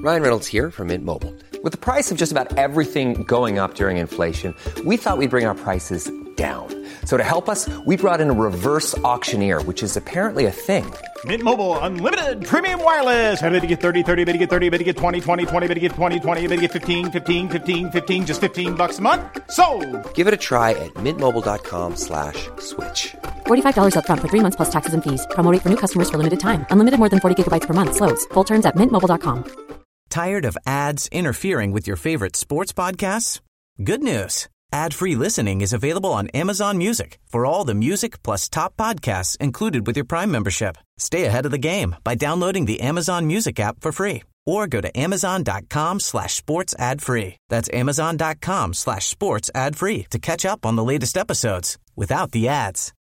Ryan Reynolds here from Mint Mobile. With the price of just about everything going up during inflation, we thought we'd bring our prices down. So to help us, we brought in a reverse auctioneer, which is apparently a thing. Mint Mobile Unlimited Premium Wireless. How to get 30, 30, bit to get 30, bit to get 20, 20, 20, bit to get 20, 20, bit to get 15, 15, 15, 15, just $15 a month? Sold! Give it a try at mintmobile.com/switch. $45 up front for 3 months plus taxes and fees. Promo rate for new customers for limited time. Unlimited more than 40 gigabytes per month. Slows full terms at mintmobile.com. Tired of ads interfering with your favorite sports podcasts? Good news. Ad-free listening is available on Amazon Music for all the music plus top podcasts included with your Prime membership. Stay ahead of the game by downloading the Amazon Music app for free or go to amazon.com/sports ad free. That's amazon.com/sports ad free to catch up on the latest episodes without the ads.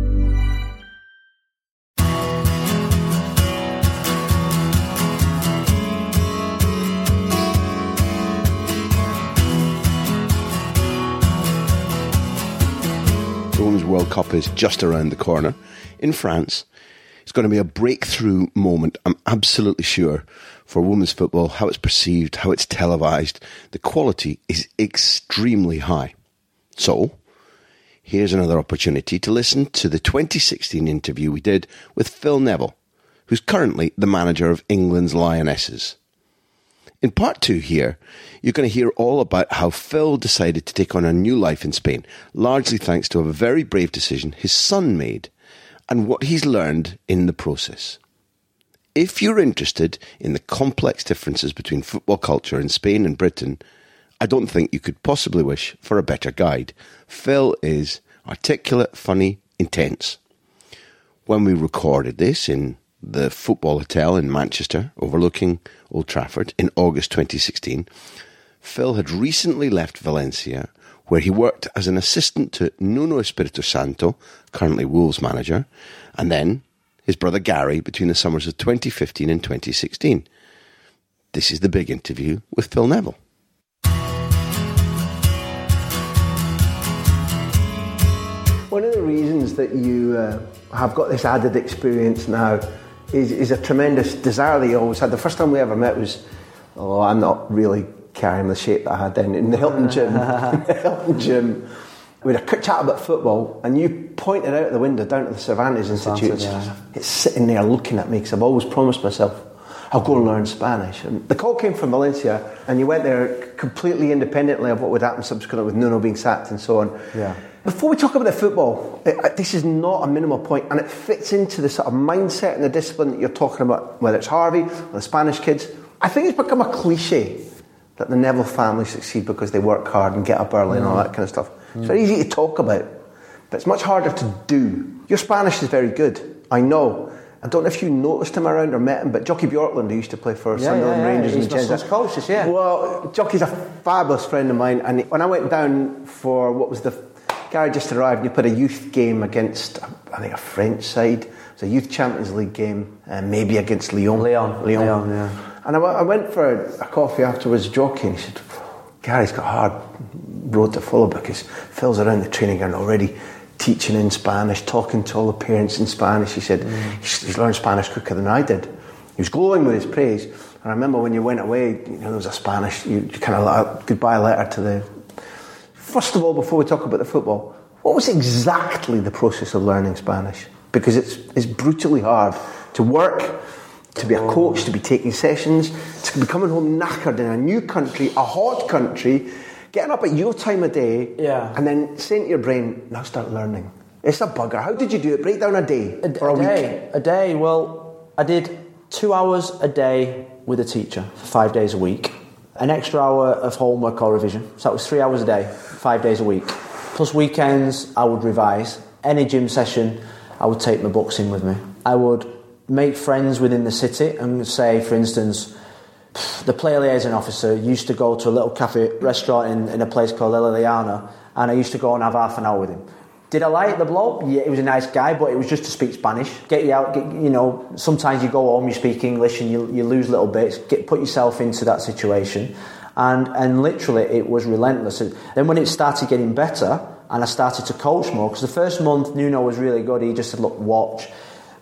The Women's World Cup is just around the corner in France. It's going to be a breakthrough moment, I'm absolutely sure, for women's football, how it's perceived, how it's televised. The quality is extremely high. So, here's another opportunity to listen to the 2016 interview we did with Phil Neville, who's currently the manager of England's Lionesses. In part 2 here, you're going to hear all about how Phil decided to take on a new life in Spain, largely thanks to a very brave decision his son made, and what he's learned in the process. If you're interested in the complex differences between football culture in Spain and Britain, I don't think you could possibly wish for a better guide. Phil is articulate, funny, intense. When we recorded this in the Football Hotel in Manchester, overlooking Old Trafford, in August 2016, Phil had recently left Valencia, where he worked as an assistant to Nuno Espirito Santo, currently Wolves manager, and then his brother Gary between the summers of 2015 and 2016. This is the big interview with Phil Neville. One of the reasons that you have got this added experience now is a tremendous desire that you always had. The first time we ever met was, I'm not really carrying the shape that I had then, in the Hilton gym. We had a quick chat about football, and you pointed out the window down to the Cervantes Institute. Yeah. It's sitting there looking at me, because I've always promised myself I'll go and learn Spanish. And the call came from Valencia, and you went there completely independently of what would happen subsequently with Nuno being sacked and so on. Yeah. Before we talk about the football, this is not a minimal point, and it fits into the sort of mindset and the discipline that you're talking about, whether it's Harvey or the Spanish kids. I think it's become a cliche that the Neville family succeed because they work hard and get up early and all that kind of stuff. It's very easy to talk about, but it's much harder to do. Your Spanish is very good, I know. I don't know if you noticed him around or met him, but Jockey Bjorklund, who used to play for Sunderland Rangers He's and my son's coach, yeah. Well, Jockey's a fabulous friend of mine, and when I went down for what was Gary just arrived, and he put a youth game against, I think, a French side. It was a youth Champions League game, maybe against Lyon. Lyon, yeah. And I went for a coffee afterwards, Jockey, and he said, Gary's got a hard road to follow because Phil's around the training ground already teaching in Spanish, talking to all the parents in Spanish. He said he's learned Spanish quicker than I did. He was glowing with his praise. And I remember when you went away, there was a Spanish, you kind of like a goodbye letter to the... First of all, before we talk about the football, what was exactly the process of learning Spanish? Because it's brutally hard to work, to be a coach, to be taking sessions, to be coming home knackered in a new country, a hot country, getting up at your time of day, and then saying to your brain, now start learning. It's a bugger. How did you do it? Break down a day or a week? A day. Well, I did 2 hours a day with a teacher for 5 days a week. An extra hour of homework or revision. So that was 3 hours a day, 5 days a week. Plus weekends, I would revise. Any gym session, I would take my books in with me. I would make friends within the city and say, for instance, the player liaison officer used to go to a little cafe restaurant in a place called El Eliana, and I used to go and have half an hour with him. Did I like the bloke? Yeah, he was a nice guy, but it was just to speak Spanish. Get you out, sometimes you go home, you speak English, and you lose little bits. Put yourself into that situation. And literally, it was relentless. Then when it started getting better, and I started to coach more, because the first month, Nuno was really good. He just said, look, watch.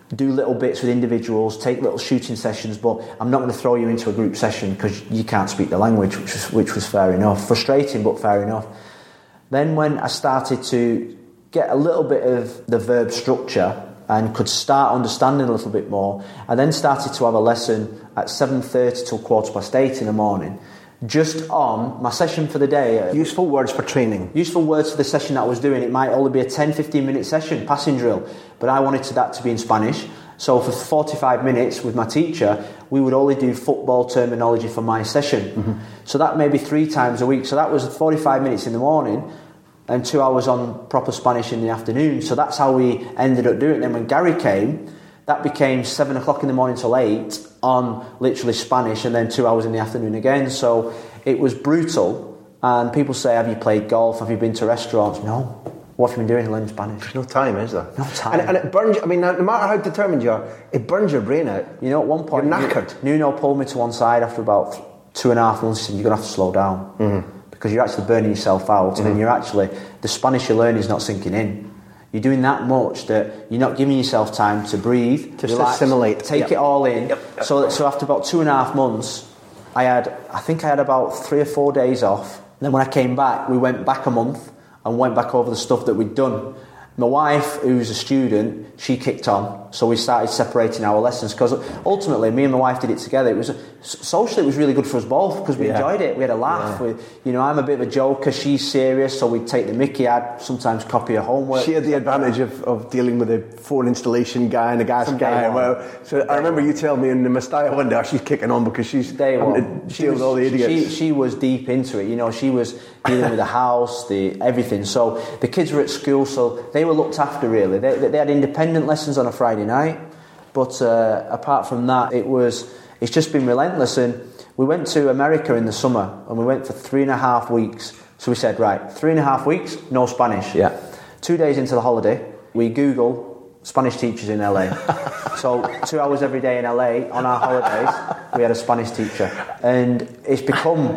do little bits with individuals, take little shooting sessions, but I'm not going to throw you into a group session because you can't speak the language, which was fair enough. Frustrating, but fair enough. Then when I started to get a little bit of the verb structure and could start understanding a little bit more, I then started to have a lesson at 7:30 till 8:15 in the morning, just on my session for the day. Useful words for training. Useful words for the session that I was doing. It might only be a 10-15 minute session, passing drill, but I wanted that to be in Spanish. So for 45 minutes with my teacher, we would only do football terminology for my session. So that may be 3 times a week. So that was 45 minutes in the morning and 2 hours on proper Spanish in the afternoon. So that's how we ended up doing it. Then when Gary came, that became 7 o'clock in the morning till 8 on literally Spanish, and then 2 hours in the afternoon again. So it was brutal. And people say, have you played golf? Have you been to restaurants? No. What have you been doing to learn Spanish? There's no time, is there? No time. And it burns, I mean, no matter how determined you are, it burns your brain out. You know, at one point, you're knackered. Nuno pulled me to one side after about 2.5 months. He said, you're going to have to slow down. Because you're actually burning yourself out, and you're actually, the Spanish you learn is not sinking in. You're doing that much that you're not giving yourself time to breathe, to relax, assimilate, take it all in. So after about 2.5 months, I think I had about 3 or 4 days off. And then when I came back, we went back a month and went back over the stuff that we'd done. My wife, who's a student, she kicked on, so we started separating our lessons, because ultimately me and my wife did it together. It was socially, it was really good for us both, because we enjoyed it. We had a laugh. I'm a bit of a joker, she's serious, so we'd take the mickey. I'd sometimes copy her homework. She had the advantage of dealing with a phone installation guy and a gas guy. So I remember you telling me in the Mestalla one day, she's kicking on because she's dealing with all the idiots. She was deep into it. She was dealing with the house, everything. So the kids were at school, so they were looked after, really. They had independent lessons on a Friday night, but apart from that, it's just been relentless. And we went to America in the summer, and we went for 3.5 weeks. So we said, right, 3.5 weeks, no Spanish. 2 days into the holiday, we Google Spanish teachers in LA. So 2 hours every day in LA on our holidays, we had a Spanish teacher, and it's become,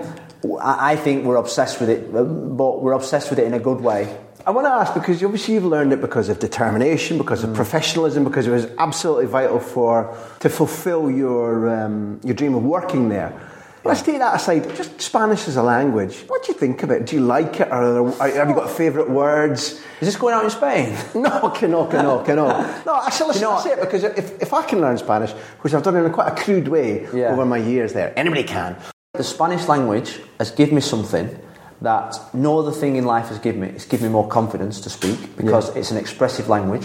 I think we're obsessed with it, but we're obsessed with it in a good way. I want to ask, because obviously you've learned it because of determination, because of professionalism, because it was absolutely vital to fulfil your dream of working there. Let's take that aside. Just Spanish as a language. What do you think of it? Do you like it? Or have you got favourite words? Is this going out in Spain? No, No, I say it because if I can learn Spanish, which I've done in quite a crude way over my years there, anybody can. The Spanish language has given me something that no other thing in life has given me. It's given me more confidence to speak, because it's an expressive language.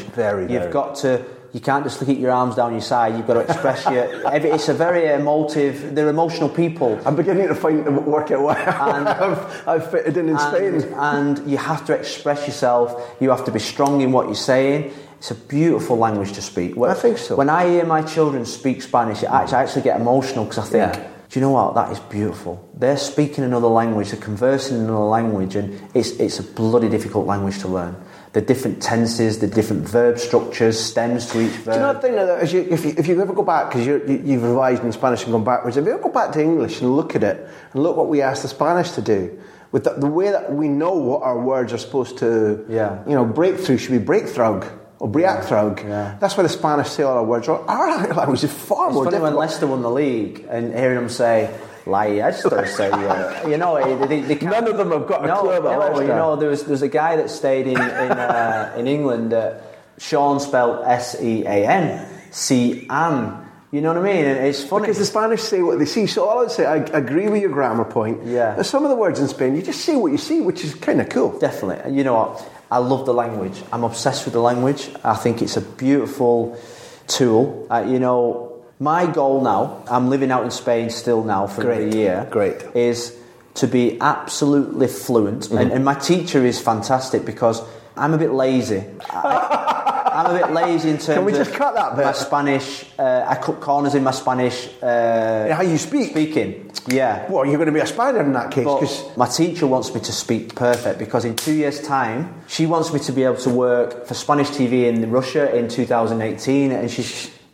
You can't just keep your arms down your side. You've got to express it's a very emotive. They're emotional people. I'm beginning to work out why I've fitted in Spain. And you have to express yourself. You have to be strong in what you're saying. It's a beautiful language to speak. I think so. When I hear my children speak Spanish, I actually get emotional, because I think, do you know what? That is beautiful. They're speaking another language, they're conversing in another language, and it's a bloody difficult language to learn. The different tenses, the different verb structures, stems to each verb. Do you not think that if you ever go back, because you've revised in Spanish and gone backwards, if you ever go back to English and look at it, and look what we asked the Spanish to do, with the way that we know what our words are supposed to, breakthrough should be breakthrough. Or breakthrough. That's why the Spanish say all our words wrong. Our language is far more difficult. It's funny when Leicester won the league and hearing them say, I just don't say, they none of them have got a clue about Leicester. There's a guy that stayed in England, Sean spelled S-E-A-N, Cian. You know what I mean? And it's funny. Because the Spanish say what they see. So all I would say, I agree with your grammar point. Yeah. Some of the words in Spain, you just say what you see, which is kind of cool. Definitely. And you know what? I love the language. I'm obsessed with the language. I think it's a beautiful tool. My goal now, I'm living out in Spain still now for a year. Great. Is to be absolutely fluent. Mm-hmm. And my teacher is fantastic, because I'm a bit lazy. I'm a bit lazy in terms of... Can we just cut that bit? My Spanish, I cut corners in my Spanish... how you speak? Speaking, yeah. Well, you're going to be a Spaniard in that case. But my teacher wants me to speak perfect, because in 2 years' time, she wants me to be able to work for Spanish TV in Russia in 2018, and she's...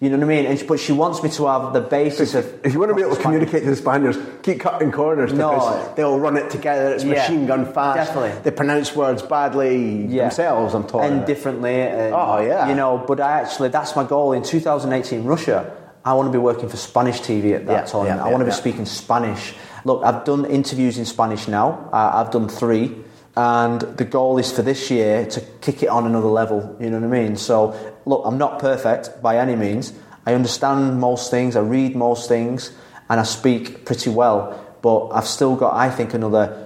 You know what I mean? But she wants me to have the basis of... If you want to be able to communicate to the Spaniards, keep cutting corners because they'll run it together. It's machine gun fast. Definitely. They pronounce words badly themselves, I'm told. And differently. You know, but that's my goal. In 2018, Russia, I want to be working for Spanish TV at that time. I want to be speaking Spanish. Look, I've done interviews in Spanish now. I've done 3. And the goal is for this year to kick it on another level, you know what I mean? So, look, I'm not perfect by any means. I understand most things, I read most things, and I speak pretty well. But I've still got, I think, another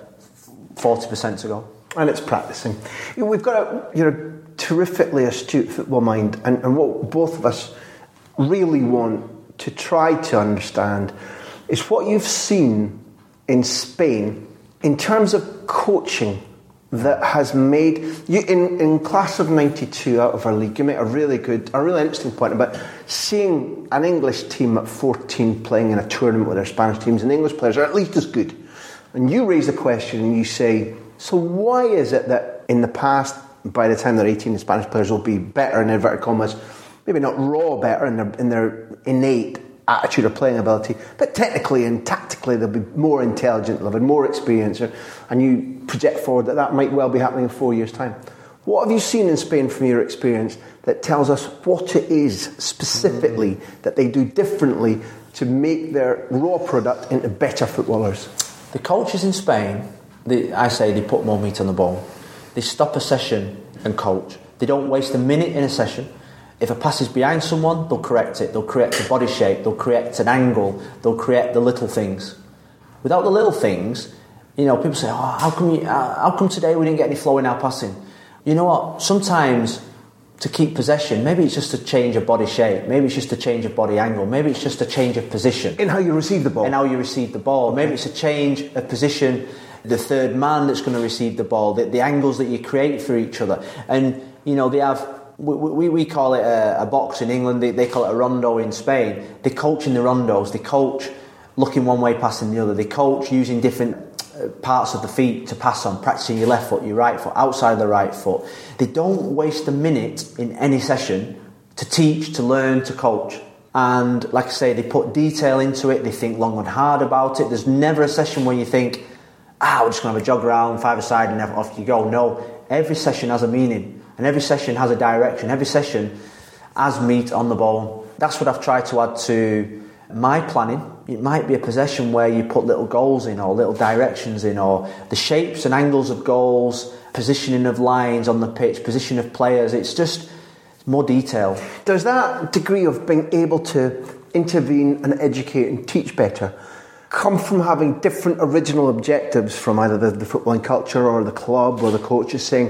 40% to go. And it's practicing. We've got a terrifically astute football mind, and what both of us really want to try to understand is what you've seen in Spain in terms of coaching that has made you in class of 92 out of our league. You made a really interesting point about seeing an English team at 14 playing in a tournament with their Spanish teams, and English players are at least as good. And you raise the question and you say, so why is it that in the past, by the time they're 18, the Spanish players will be better in inverted commas, maybe not raw better in their innate attitude or playing ability, but technically and tactically they'll be more intelligent, they'll have more experience, and you project forward that might well be happening in 4 years' time. What have you seen in Spain from your experience that tells us what it is specifically that they do differently to make their raw product into better footballers? The coaches in Spain, I say they put more meat on the bone. They stop a session and coach. They don't waste a minute in a session. If a pass is behind someone, they'll correct it. They'll correct the body shape. They'll correct an angle. They'll correct the little things. Without the little things, you know, people say, how come today we didn't get any flow in our passing? You know what? Sometimes to keep possession, maybe it's just a change of body shape. Maybe it's just a change of body angle. Maybe it's just a change of position. In how you receive the ball. Okay. Maybe it's a change of position, the third man that's going to receive the ball, the angles that you create for each other. And, you know, they have... We call it a box in England, they call it a rondo in Spain. They coach in the rondos, they coach looking one way, passing the other. They coach using different parts of the feet to pass on, practicing your left foot, your right foot, outside the right foot. They don't waste a minute in any session to teach, to learn, to coach. And like I say, they put detail into it, they think long and hard about it. There's never a session where you think, we're just going to have a jog around, 5-a-side and off you go. No, every session has a meaning. And every session has a direction. Every session has meat on the bone. That's what I've tried to add to my planning. It might be a possession where you put little goals in or little directions in, or the shapes and angles of goals, positioning of lines on the pitch, position of players. It's just more detail. Does that degree of being able to intervene and educate and teach better come from having different original objectives from either the footballing culture or the club or the coaches saying,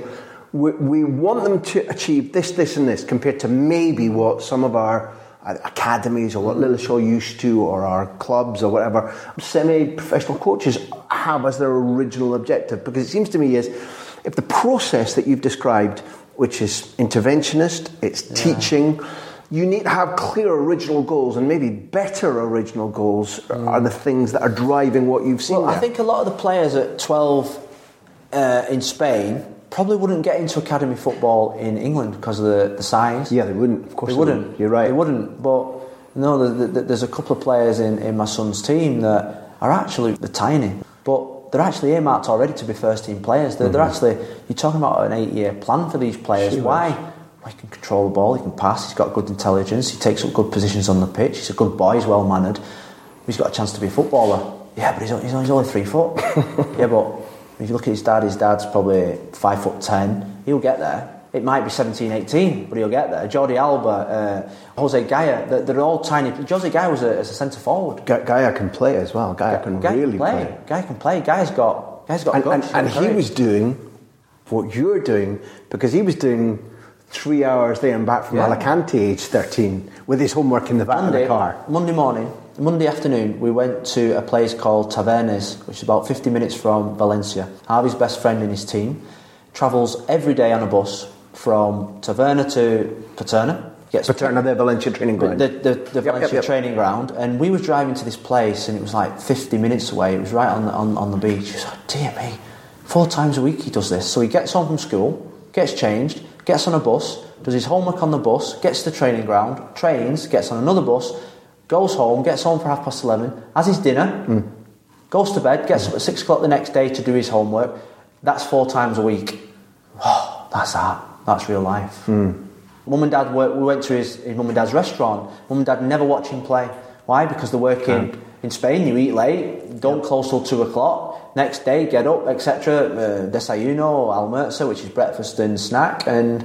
we want them to achieve this, this and this, compared to maybe what some of our academies or what Lilleshall used to, or our clubs or whatever semi-professional coaches have as their original objective? Because it seems to me is, if the process that you've described, which is interventionist, it's teaching, you need to have clear original goals, and maybe better original goals are the things that are driving what you've seen. Well, I think a lot of the players at 12 in Spain probably wouldn't get into academy football in England because of the size. Yeah, they wouldn't. Of course they wouldn't. You're right. They wouldn't. But no, there's a couple of players in my son's team that are actually tiny, but they're actually earmarked already to be first team players. They're actually, you're talking about an 8-year plan for these players. Why? Well, he can control the ball, he can pass, he's got good intelligence, he takes up good positions on the pitch, he's a good boy, he's well mannered, he's got a chance to be a footballer. Yeah, but he's only 3 foot. Yeah, but if you look at his dad's probably 5'10". He'll get there. It might be 17, 18, but he'll get there. Jordi Alba, Jose Gaya, they're all tiny. Jose Gaya was a centre forward. Gaya can play as well. Gaya can really play. Gaya can play. Gaya's got guts. And he was doing what you're doing, because he was doing 3 hours there and back from Alicante, age 13, with his homework in the back of the car. Monday afternoon, we went to a place called Tavernes, which is about 50 minutes from Valencia. Harvey's best friend in his team travels every day on a bus from Taverna to Paterna. Paterna, the Valencia training ground. The Valencia training ground. And we were driving to this place, and it was like 50 minutes away. It was right on the beach. He was like, dear me, 4 times a week he does this. So he gets home from school, gets changed, gets on a bus, does his homework on the bus, gets to the training ground, trains, gets on another bus, goes home, gets home for 11:30, has his dinner, goes to bed, gets up at 6 o'clock the next day to do his homework. That's 4 times a week. Oh, that's that. That's real life. Mum and Dad, we went to his mum and dad's restaurant. Mum and Dad never watch him play. Why? Because they're working in Spain. You eat late, don't close till 2 o'clock. Next day, get up, etc. Desayuno, almuerzo, which is breakfast and snack, and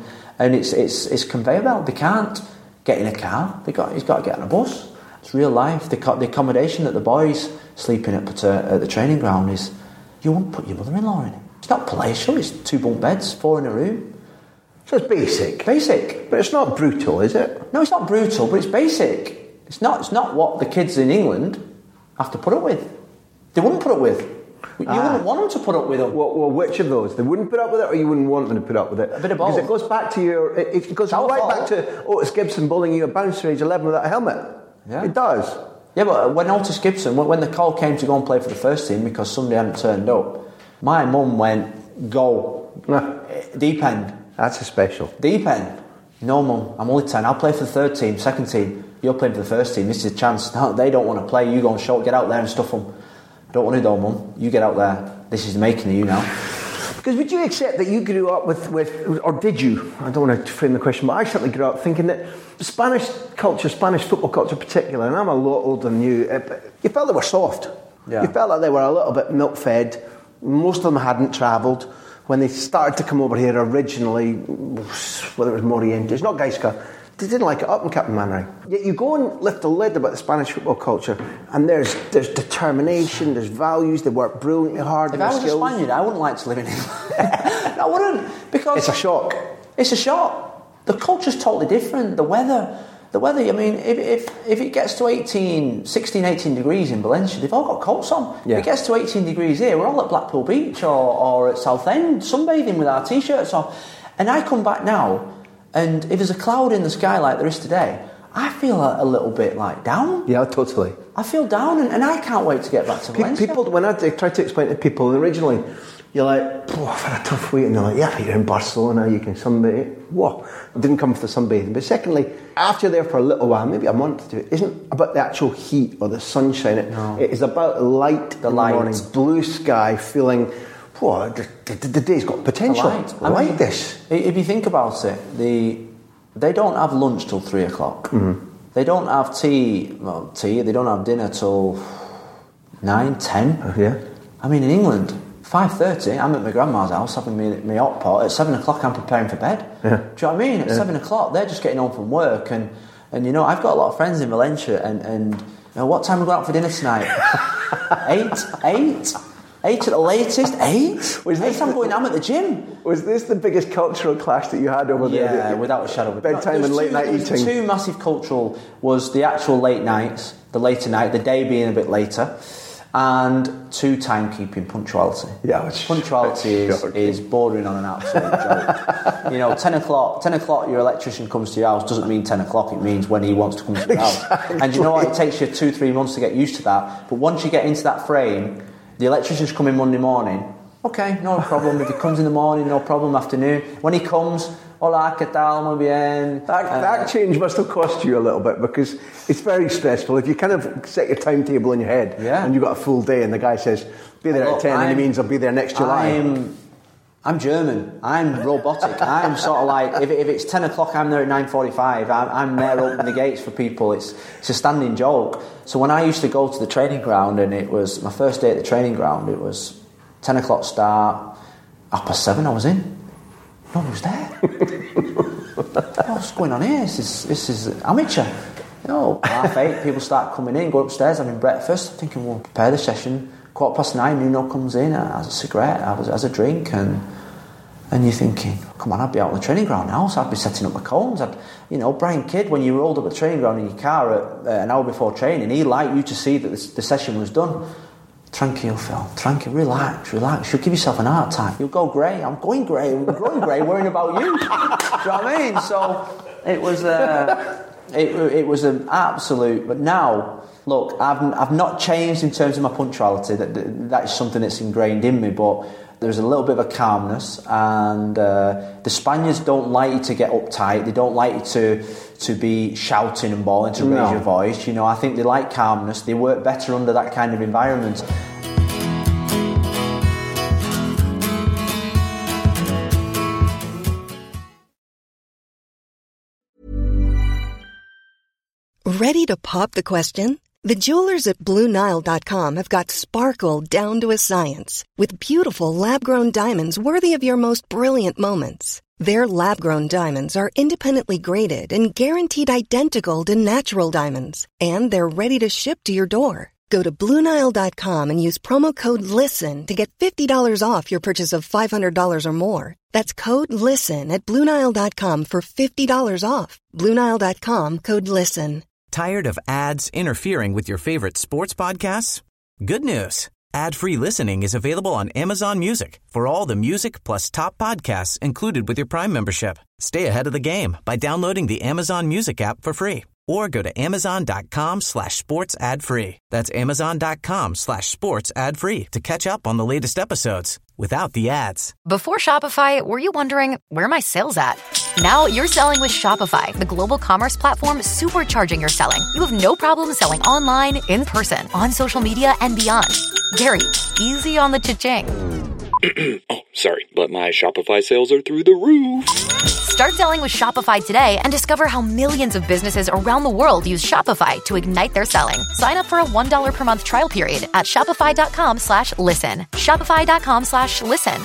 it's conveyor belt. They can't get in a car. He's got to get on a bus. It's real life. The accommodation that the boys sleep in at the training ground is, you wouldn't put your mother-in-law in it. It's not palatial. It's 2 bunk beds, 4 in a room. So it's basic. Basic. But it's not brutal, is it? No, it's not brutal, but it's basic. It's not what the kids in England have to put up with. They wouldn't put up with. You wouldn't want them to put up with them. Well, which of those? They wouldn't put up with it, or you wouldn't want them to put up with it? A bit of both. Because it goes back to it goes right back to Otis Gibson bowling you a bouncer age 11 without a helmet. Yeah. It does. Yeah, but when Otis Gibson, when the call came to go and play for the first team because somebody hadn't turned up, my mum went, go. Deep end. That's a special. Deep end. No, Mum, I'm only 10. I'll play for the third team, second team. You're playing for the first team. This is a chance. No, they don't want to play. You go and show. Get out there and stuff them. I don't want to do, Mum. You get out there. This is the making of you now. Because would you accept that you grew up with, or did you? I don't want to frame the question, but I certainly grew up thinking that Spanish culture, Spanish football culture in particular, and I'm a lot older than you, you felt they were soft. Yeah. You felt like they were a little bit milk-fed. Most of them hadn't travelled. When they started to come over here originally, whether it was Morientes, not Gaisca, they didn't like it up in Captain Mainwaring. Yet you go and lift the lid about the Spanish football culture, and there's determination, there's values, they work brilliantly hard. If I was a Spaniard, I wouldn't like to live in England. I wouldn't, because it's a shock. It's a shock. The culture's totally different. The weather. I mean, if it gets to 16, 18 degrees in Valencia, they've all got coats on. Yeah. If it gets to 18 degrees here, we're all at Blackpool Beach or at Southend, sunbathing with our T-shirts on. And I come back now, and if there's a cloud in the sky like there is today, I feel a little bit like down. Yeah, totally. I feel down, and I can't wait to get back to Valencia. People, when I try to explain to people, originally, you're like, I've had a tough week, and they're like, yeah, but you're in Barcelona, you can sunbathe. Whoa, I didn't come for the sunbathing. But secondly, after you're there for a little while, maybe a month or two, it isn't about the actual heat or the sunshine. No. It is about light in the morning, blue sky, feeling, whoa, the day's got potential. I like this. If you think about it, they don't have lunch till 3 o'clock. Mm-hmm. They don't have tea, they don't have dinner till 9, 10. Yeah. I mean, in England, 5:30, I'm at my grandma's house having my hot pot. At 7 o'clock, I'm preparing for bed. Yeah. Do you know what I mean? At 7 o'clock, they're just getting home from work. And you know, I've got a lot of friends in Valencia. And you know, what time are we going out for dinner tonight? 8? 8 at the latest? 8? I'm going, I'm at the gym. Was this the biggest cultural clash that you had over there? Yeah, without a shadow of a doubt. Bedtime and late night eating. Two massive cultural, was the actual late nights, the later night, the day being a bit later, and 2 timekeeping, punctuality. Yeah, punctuality is bordering on an absolute joke. You know, 10 o'clock your electrician comes to your house doesn't mean 10 o'clock, it means when he wants to come to your house. And you know what, it takes you 2-3 months to get used to that, but once you get into that frame, the electrician's coming Monday morning, okay, no problem. If he comes in the morning, no problem, afternoon. When he comes, hola, ¿qué tal? Muy bien. That change must have cost you a little bit, because it's very stressful. If you kind of set your timetable in your head and you've got a full day and the guy says, be there at 10 and he means I'll be there next July. I'm German. I'm robotic. I'm sort of like, if it's 10 o'clock, I'm there at 9:45. I'm there opening the gates for people. It's a standing joke. So when I used to go to the training ground, and it was my first day at the training ground, it was 10 o'clock start, 7:30 I was in. No one was there. What's going on here? This is amateur. You know, 8:30, people start coming in, go upstairs, having breakfast. I'm thinking, well, prepare the session. 9:15, Nuno comes in, has a cigarette, has a drink, and you're thinking, come on, I'd be out on the training ground now, so I'd be setting up my cones. Brian Kidd, when you rolled up at the training ground in your car at an hour before training, he'd like you to see that the session was done. Tranquil, Phil, tranquil, relax. You'll give yourself an heart attack. You'll go grey. I'm going grey, worrying about you. Do you know what I mean? So it was... It was an absolute. But now, look, I've not changed in terms of my punctuality. That's something that's ingrained in me. But there's a little bit of a calmness, and the Spaniards don't like you to get uptight. They don't like you to be shouting and bawling, to raise your voice. You know, I think they like calmness. They work better under that kind of environment. Ready to pop the question? The jewelers at BlueNile.com have got sparkle down to a science with beautiful lab-grown diamonds worthy of your most brilliant moments. Their lab-grown diamonds are independently graded and guaranteed identical to natural diamonds, and they're ready to ship to your door. Go to BlueNile.com and use promo code LISTEN to get $50 off your purchase of $500 or more. That's code LISTEN at BlueNile.com for $50 off. BlueNile.com, code LISTEN. Tired of ads interfering with your favorite sports podcasts? Good news. Ad-free listening is available on Amazon Music for all the music plus top podcasts included with your Prime membership. Stay ahead of the game by downloading the Amazon Music app for free or go to amazon.com/sports ad free. That's amazon.com/sports ad free to catch up on the latest episodes without the ads. Before Shopify, were you wondering, where are my sales at? Now you're selling with Shopify, the global commerce platform supercharging your selling. You have no problem selling online, in person, on social media, and beyond. Gary, easy on the cha-ching. Oh, sorry, but my Shopify sales are through the roof. Start selling with Shopify today and discover how millions of businesses around the world use Shopify to ignite their selling. Sign up for a $1 per month trial period at shopify.com/listen. Shopify.com/listen.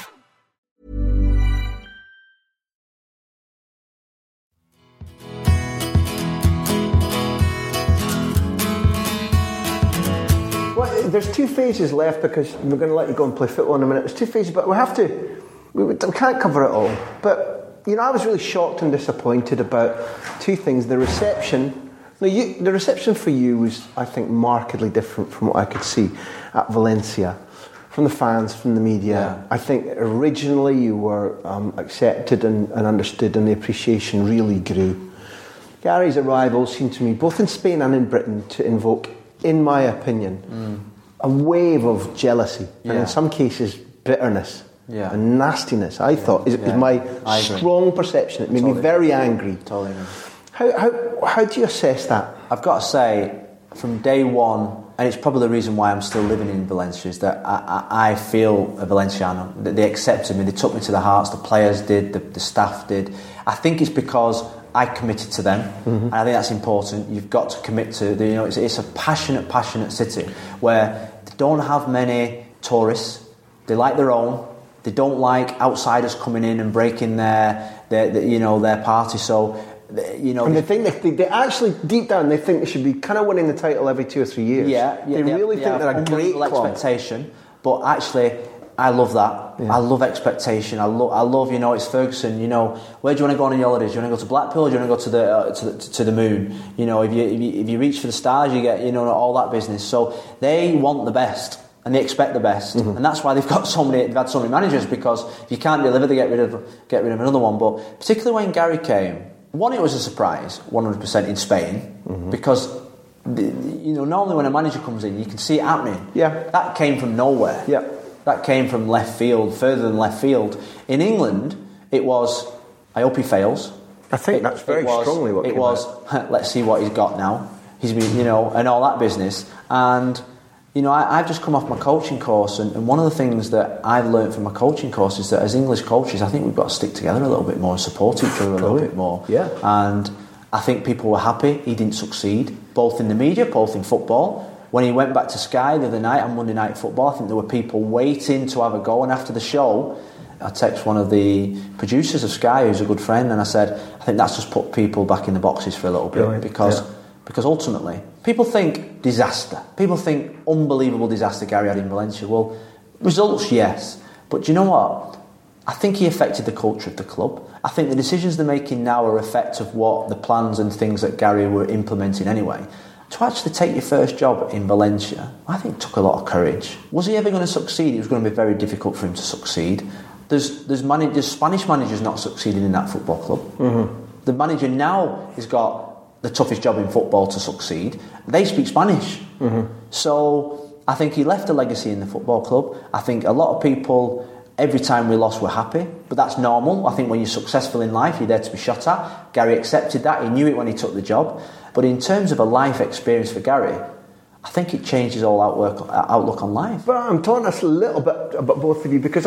Well, there's two phases left because we're going to let you go and play football in a minute. There's two phases, but we can't cover it all. But you know, I was really shocked and disappointed about two things. The reception. The reception for you was, I think, markedly different from what I could see at Valencia. From the fans, from the media. Yeah. I think originally you were accepted and understood, and the appreciation really grew. Gary's arrival seemed to me, both in Spain and in Britain, to invoke, in my opinion, a wave of jealousy, and in some cases, bitterness. Yeah. And nastiness, I thought, is my strong perception. It made me very angry. Totally agree. How do you assess that? I've got to say, from day one, and it's probably the reason why I'm still living in Valencia, is that I feel a Valenciano. They accepted me, they took me to the hearts, the players did, the staff did. I think it's because I committed to them, and I think that's important. You've got to commit to, it's a passionate city where they don't have many tourists, they like their own. They don't like outsiders coming in and breaking their party. So, and they think they actually deep down they think they should be kind of winning the title every 2 or 3 years. They really think they're a great club. Expectation, but actually, I love that. Yeah. I love expectation. I love. It's Ferguson. Where do you want to go on your holidays? Do you want to go to Blackpool? Or do you want to go to the moon? If you reach for the stars, you get all that business. So they want the best. And they expect the best, and that's why they've had so many managers. Because if you can't deliver, they get rid of another one. But particularly when Gary came, one, it was a surprise, 100% in Spain, because normally when a manager comes in, you can see it happening. Yeah, that came from nowhere. Yeah, that came from left field, further than left field. In England, it was, I hope he fails. I think that's very strongly what it was. Let's see what he's got now. He's been, and all that business. And I've just come off my coaching course, and one of the things that I've learned from my coaching course is that as English coaches, I think we've got to stick together a little bit more and support each other a little bit more. Yeah. And I think people were happy he didn't succeed, both in the media, both in football. When he went back to Sky the other night on Monday Night Football, I think there were people waiting to have a go, and after the show, I text one of the producers of Sky, who's a good friend, and I said, I think that's just put people back in the boxes for a little bit, because ultimately, people think disaster. People think unbelievable disaster Gary had in Valencia. Well, results, yes. But do you know what? I think he affected the culture of the club. I think the decisions they're making now are effect of what the plans and things that Gary were implementing anyway. To actually take your first job in Valencia, I think took a lot of courage. Was he ever going to succeed? It was going to be very difficult for him to succeed. There's Spanish managers not succeeding in that football club. The manager now has got the toughest job in football to succeed, they speak Spanish. So I think he left a legacy in the football club. I think a lot of people, every time we lost, were happy, but that's normal. I think when you're successful in life, you're there to be shot at. Gary accepted that. He knew it when he took the job. But in terms of a life experience for Gary, I think it changed his whole outlook on life. But I'm talking a little bit about both of you, because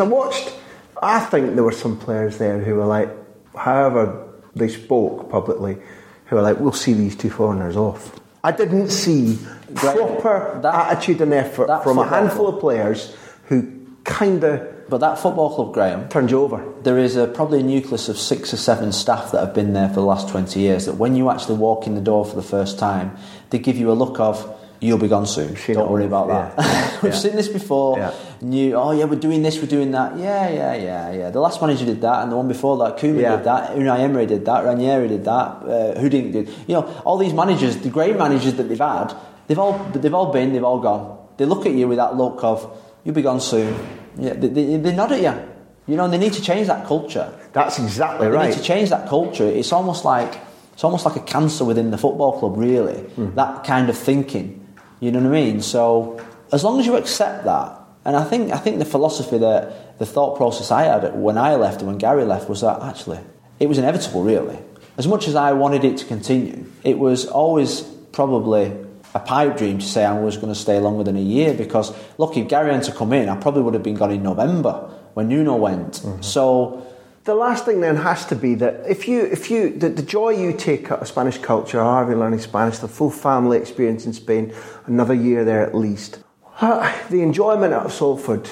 I think there were some players there who were like, however they spoke publicly, who were like, we'll see these two foreigners off. I didn't see proper attitude and effort from a handful of players who kind of... But that football club, Graham... turned you over. There is probably a nucleus of 6 or 7 staff that have been there for the last 20 years, that when you actually walk in the door for the first time, they give you a look of, you'll be gone soon. Don't worry about that. Yeah. We've seen this before. Yeah. We're doing this, we're doing that. Yeah. The last manager did that, and the one before that, Koeman did that, Unai Emery did that, Ranieri did that, Houdink did. All these managers, the great managers that they've had, they've all gone. They look at you with that look of, you'll be gone soon. Yeah, they nod at you. They need to change that culture. That's exactly right. They need to change that culture. It's almost like a cancer within the football club, really. That kind of thinking. You know what I mean? So as long as you accept that, and I think the philosophy, that the thought process I had when I left and when Gary left, was that actually it was inevitable, really. As much as I wanted it to continue, it was always probably a pipe dream to say I was going to stay longer than a year, because look, if Gary had to come in, I probably would have been gone in November when Nuno went. So the last thing then has to be that if you the joy you take out of Spanish culture, however you're learning Spanish, the full family experience in Spain, another year there at least, the enjoyment out of Salford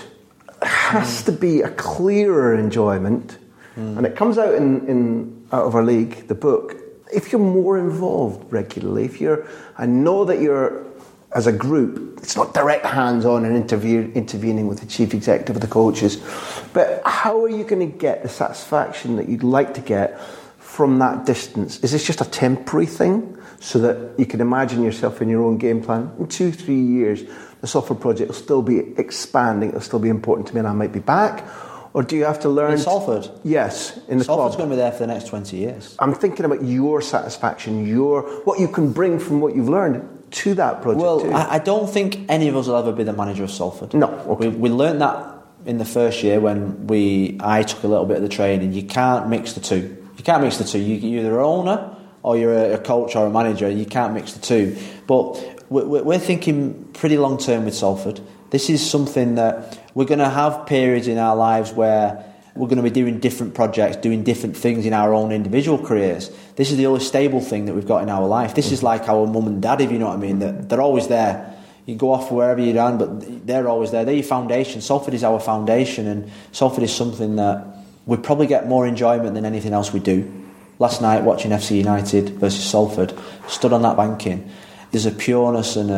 has to be a clearer enjoyment, and it comes out in Out of Our League, the book. If you're more involved regularly, I know that you're, as a group, it's not direct hands-on and intervening with the chief executive of the coaches, but how are you going to get the satisfaction that you'd like to get from that distance? Is this just a temporary thing, so that you can imagine yourself in your own game plan? In 2-3 years, the Salford project will still be expanding, it'll still be important to me, and I might be back? Or do you have to learn... In Salford? Yes, in the club. Salford's going to be there for the next 20 years. I'm thinking about your satisfaction, what you can bring from what you've learned to that project. Well, too. I don't think any of us will ever be the manager of Salford. No. Okay. We learned that in the first year when I took a little bit of the training. You can't mix the two. You're either an owner or you're a coach or a manager. You can't mix the two. But we're thinking pretty long term with Salford. This is something that we're going to have periods in our lives where we're going to be doing different projects, doing different things in our own individual careers. This is the only stable thing that we've got in our life. This is like our mum and dad, if you know what I mean. They're always there. You go off wherever you're on, but they're always there. They're your foundation. Salford is our foundation, and Salford is something that we probably get more enjoyment than anything else we do. Last night, watching FC United versus Salford, stood on that banking. There's a pureness and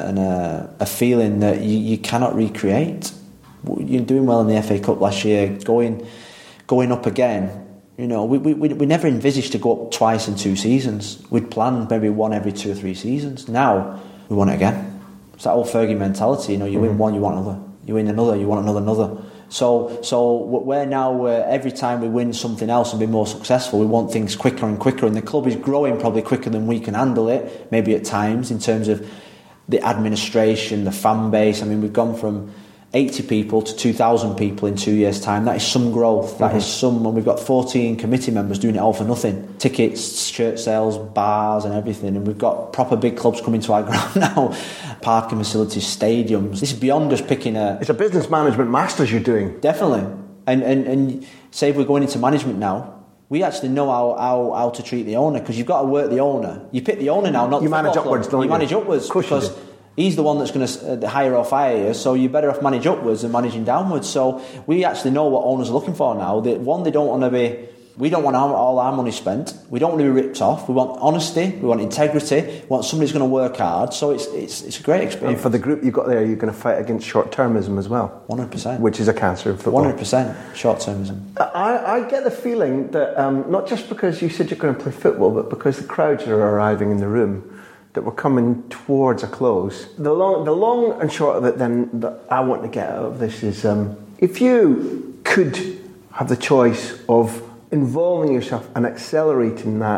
a feeling that you cannot recreate. You're doing well in the FA Cup last year, going up again. We never envisaged to go up twice in 2 seasons. We'd planned maybe one every 2 or 3 seasons. Now we want it again. It's that old Fergie mentality. You win one, you want another. You win another, you want another. So we're now, every time we win something else and be more successful, we want things quicker and quicker, and the club is growing probably quicker than we can handle it, maybe at times, in terms of the administration, the fan base. I mean, we've gone from 80 people to 2,000 people in 2 years' time. That is some growth. That is some, and we've got 14 committee members doing it all for nothing. Tickets, shirt sales, bars and everything. And we've got proper big clubs coming to our ground now. Parking facilities, stadiums. This is beyond just picking a... It's a business management masters you're doing. Definitely. And say if we're going into management now, we actually know how to treat the owner, because you've got to work the owner. You pick the owner now, not the football club. You manage upwards, don't you? You manage upwards, because he's the one that's going to hire or fire you, so you're better off manage upwards than managing downwards. So we actually know what owners are looking for now. They don't want to be... We don't want all our money spent. We don't want to be ripped off. We want honesty. We want integrity. We want somebody who's going to work hard. So it's a great experience. And for the group you've got there, you're going to fight against short-termism as well. 100%. Which is a cancer of football. 100% short-termism. I get the feeling that not just because you said you're going to play football, but because the crowds are arriving in the room, that we're coming towards a close. The long and short of it then that I want to get out of this is if you could have the choice of involving yourself and accelerating that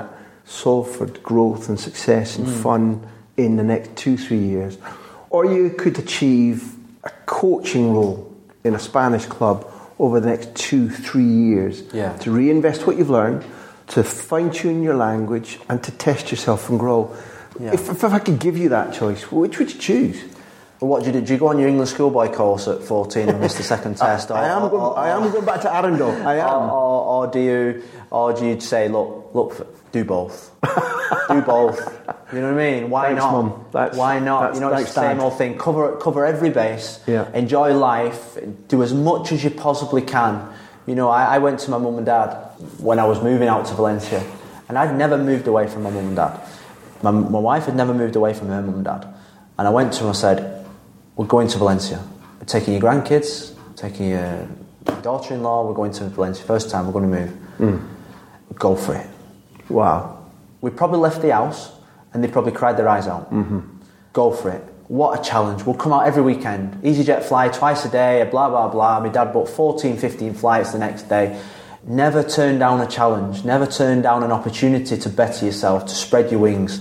Salford growth and success and fun in the next 2-3 years, or you could achieve a coaching role in a Spanish club over the next 2-3 years to reinvest what you've learned, to fine-tune your language and to test yourself and grow. If I could give you that choice, which would you choose? What do you do? Do you go on your English schoolboy course at 14 and miss the second test? I am going back to Arundel. I am. Or do you say, look, do both. Do both. You know what I mean? Why Thanks, not? Mum. Why not? You know, it's the same old thing. Cover every base. Yeah. Enjoy life. Do as much as you possibly can. You know, I went to my mum and dad when I was moving out to Valencia, and I'd never moved away from my mum and dad. My wife had never moved away from her mum and dad. And I went to them and I said, we're going to Valencia. We're taking your grandkids, taking your daughter-in-law, we're going to Valencia. First time, we're going to move. Go for it. Wow. We probably left the house and they probably cried their eyes out. Go for it. What a challenge. We'll come out every weekend. EasyJet fly twice a day, blah, blah, blah. My dad booked 14, 15 flights the next day. Never turn down a challenge. Never turn down an opportunity to better yourself, to spread your wings.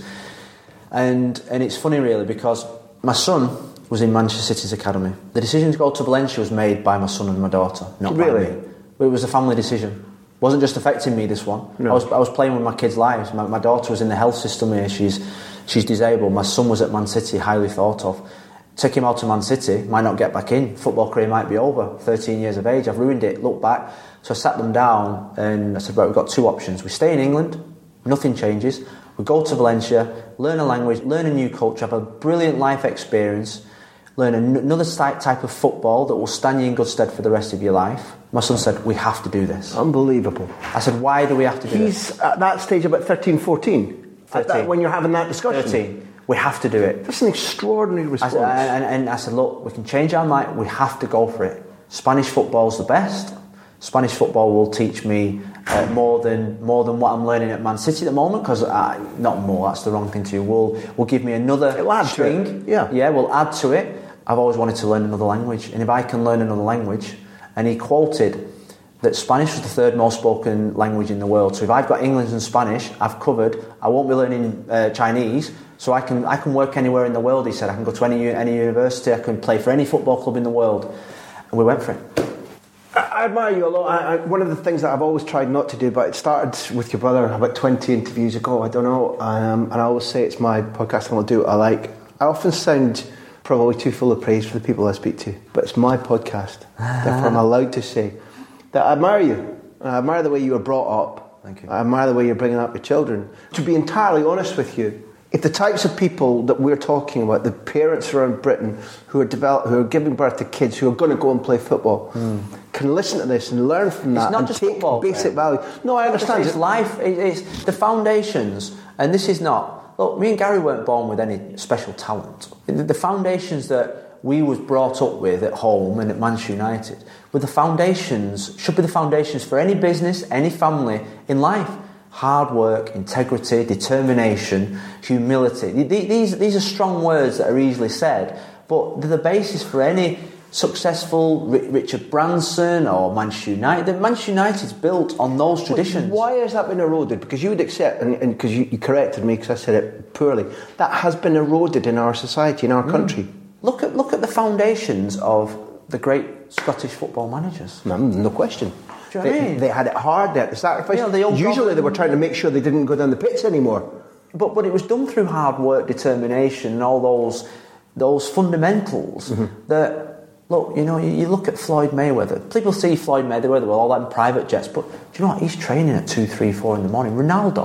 And it's funny, really, because my son was in Manchester City's academy. The decision to go to Valencia was made by my son and my daughter, not by me. It was a family decision. It wasn't just affecting me, this one. No. I was playing with my kids' lives. My daughter was in the health system here. She's disabled. My son was at Man City, highly thought of. Take him out to Man City, might not get back in. Football career might be over. 13 years of age, I've ruined it. Look back. So I sat them down and I said, right, we've got two options. We stay in England, nothing changes. We go to Valencia, learn a language, learn a new culture, have a brilliant life experience, learn another type of football that will stand you in good stead for the rest of your life. My son said, we have to do this. Unbelievable. I said, why do we have to do this? He's at that stage about 13, 14? 13. When you're having that discussion? 13. We have to do it. That's an extraordinary response. And I said, look, we can change our mind. We have to go for it. Spanish football's the best. Spanish football will teach me more than what I'm learning at Man City at the moment, because not more, that's the wrong thing to do. Will give me another string. Yeah, we'll add to it. I've always wanted to learn another language, and if I can learn another language, and he quoted that Spanish was the third most spoken language in the world. So if I've got English and Spanish, I've covered. I won't be learning Chinese, so I can work anywhere in the world. He said I can go to any university, I can play for any football club in the world, and we went for it. I admire you a lot. One of the things that I've always tried not to do, but it started with your brother about 20 interviews ago, I don't know, and I always say it's my podcast and I'll do what I like. I often sound probably too full of praise for the people I speak to, but it's my podcast, therefore I'm allowed to say that I admire you. I admire the way you were brought up. Thank you. I admire the way you're bringing up your children. To be entirely honest with you, if the types of people that we're talking about, the parents around Britain who are giving birth to kids who are going to go and play football, can listen to this and learn from that, it's not and just take football, basic value. No, I understand. It's life. It's the foundations, and this is not. Look, me and Gary weren't born with any special talent. The foundations that we was brought up with at home and at Manchester United were the foundations. Should be the foundations for any business, any family in life. Hard work, integrity, determination, humility. These are strong words that are easily said, but they're the basis for any successful Richard Branson or Manchester United. Manchester United's built on those traditions. Why has that been eroded? Because you would accept, and because you corrected me because I said it poorly, that has been eroded in our society, in our country. Look at the foundations of the great Scottish football managers. No question. Do you know what I mean? They had it hard, they had to sacrifice. Usually they were trying to make sure they didn't go down the pits anymore. But it was done through hard work, determination, and all those fundamentals that... Look, you know, you look at Floyd Mayweather. People see Floyd Mayweather with all that private jets, but do you know what? He's training at 2, 3, 4 in the morning.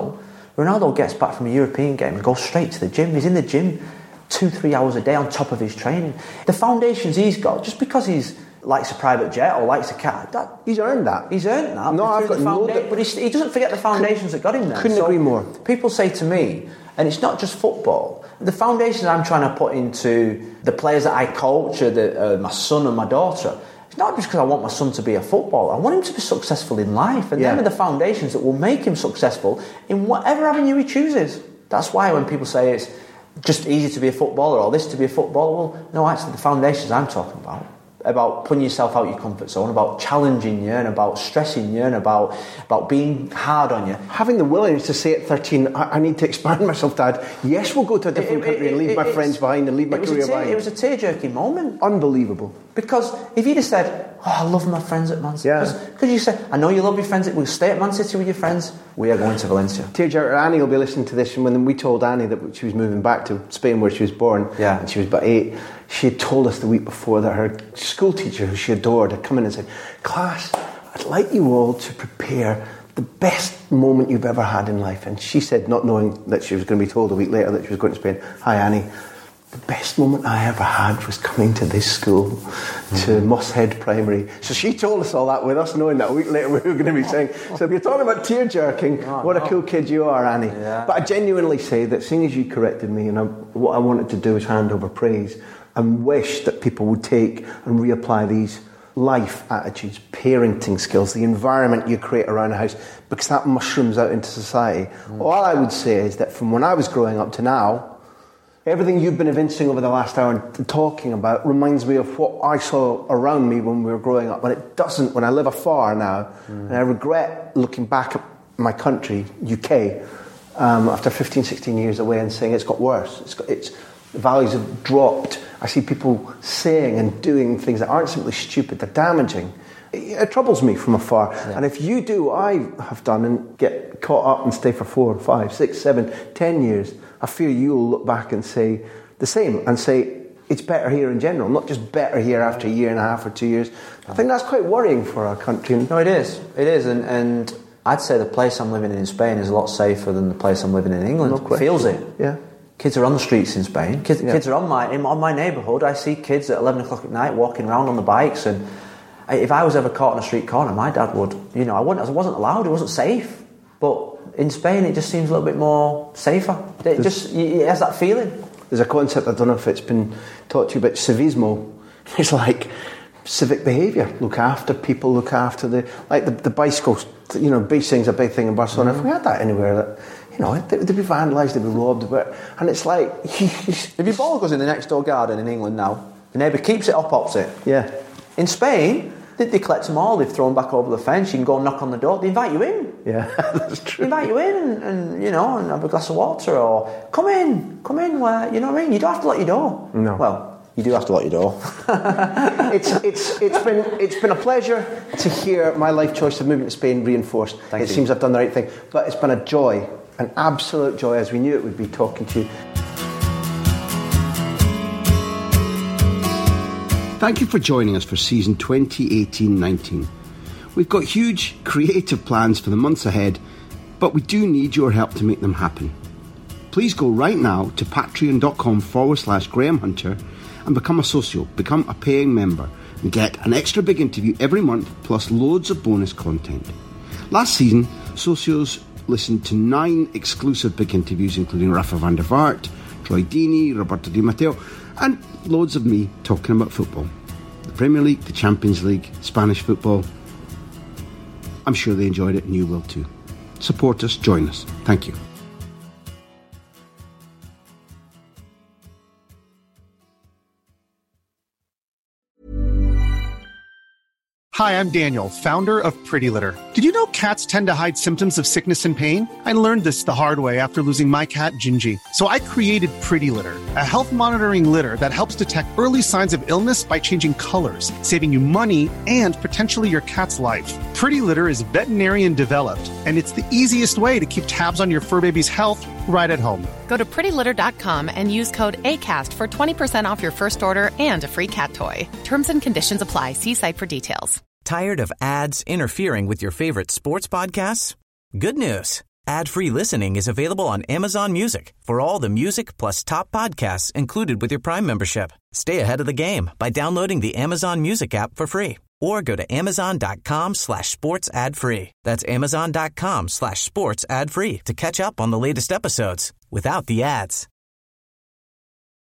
Ronaldo gets back from a European game and goes straight to the gym. He's in the gym 2, 3 hours a day on top of his training. The foundations he's got, just because he's likes a private jet or likes a cat, he's earned that. He's earned that. No, I've got no doubt. But he doesn't forget the foundations that got him there. Couldn't agree more. People say to me, and it's not just football, the foundations I'm trying to put into the players that I coach, my son and my daughter, it's not just because I want my son to be a footballer. I want him to be successful in life, and them are the foundations that will make him successful in whatever avenue he chooses. That's why when people say it's just easy to be a footballer or this to be a footballer, well, no, actually the foundations I'm talking about about putting yourself out your comfort zone, about challenging you, and about stressing you, and about being hard on you. Having the willingness to say at 13, I need to expand myself, Dad. Yes, we'll go to a different country and leave my friends behind and leave my career behind. It was a tear-jerking moment. Unbelievable. Because if you'd have said, I love my friends at Man City. Because you said, I know you love your friends, we'll stay at Man City with your friends, we are going to Valencia. Tearjerker Annie will be listening to this, and when we told Annie that she was moving back to Spain where she was born, and she was about 8, she had told us the week before that her school teacher, who she adored, had come in and said, class, I'd like you all to prepare the best moment you've ever had in life. And she said, not knowing that she was going to be told a week later that she was going to Spain, hi Annie, the best moment I ever had was coming to this school, to Mosshead Primary. So she told us all that with us knowing that a week later we were going to be saying, so if you're talking about tear-jerking, what a cool kid you are, Annie. Yeah. But I genuinely say that seeing as you corrected me, and what I wanted to do is hand over praise and wish that people would take and reapply these life attitudes, parenting skills, the environment you create around a house, because that mushrooms out into society. All I would say is that from when I was growing up to now, everything you've been evincing over the last hour and talking about reminds me of what I saw around me when we were growing up. And it doesn't, when I live afar now, and I regret looking back at my country, UK, after 15, 16 years away and saying it's got worse. The values have dropped. I see people saying and doing things that aren't simply stupid, they're damaging. It troubles me from afar. Yeah. And if you do what I have done and get caught up and stay for 4, 5, 6, 7, 10 years, I fear you'll look back and say the same and say it's better here in general, not just better here after a year and a half or 2 years. I think that's quite worrying for our country. No, it is. It is. And I'd say the place I'm living in Spain is a lot safer than the place I'm living in England. No Feels it. Yeah. Kids are on the streets in Spain. Kids are on my neighbourhood. I see kids at 11 o'clock at night walking around on the bikes. And if I was ever caught on a street corner, my dad would. I wasn't allowed. It wasn't safe. But in Spain, it just seems a little bit more safer. It has that feeling. There's a concept, I don't know if it's been taught to you, but civismo. It's like civic behaviour. Look after people, look after the bicycles. Beach thing's a big thing in Barcelona. If we had that anywhere, they'd be vandalised, they'd be robbed. And it's like... if your ball goes in the next door garden in England now, the neighbour keeps it up opposite. Yeah. In Spain, they collect them all, they've thrown back over the fence, you can go and knock on the door, they invite you in. Yeah, that's true. They invite you in and have a glass of water, or come in, where, you know what I mean? You don't have to lock your door. No. Well, you do have to lock your door. It's been a pleasure to hear my life choice of moving to Spain reinforced. Thank you. Seems I've done the right thing. But it's been a joy, an absolute joy, as we knew it would be, talking to you. Thank you for joining us for season 2018-19. We've got huge creative plans for the months ahead, but we do need your help to make them happen. Please go right now to patreon.com/Graham Hunter and become a socio, become a paying member, and get an extra big interview every month, plus loads of bonus content. Last season, socios listened to 9 exclusive big interviews, including Rafa van der Vaart, Troy Deeney, Roberto Di Matteo, and loads of me talking about football. The Premier League, the Champions League, Spanish football. I'm sure they enjoyed it and you will too. Support us, join us. Thank you. Hi, I'm Daniel, founder of Pretty Litter. Did you know cats tend to hide symptoms of sickness and pain? I learned this the hard way after losing my cat, Gingy. So I created Pretty Litter, a health monitoring litter that helps detect early signs of illness by changing colors, saving you money and potentially your cat's life. Pretty Litter is veterinarian developed, and it's the easiest way to keep tabs on your fur baby's health right at home. Go to prettylitter.com and use code ACAST for 20% off your first order and a free cat toy. Terms and conditions apply. See site for details. Tired of ads interfering with your favorite sports podcasts? Good news. Ad-free listening is available on Amazon Music for all the music plus top podcasts included with your Prime membership. Stay ahead of the game by downloading the Amazon Music app for free or go to amazon.com/sports ad free. That's amazon.com/sports ad free to catch up on the latest episodes without the ads.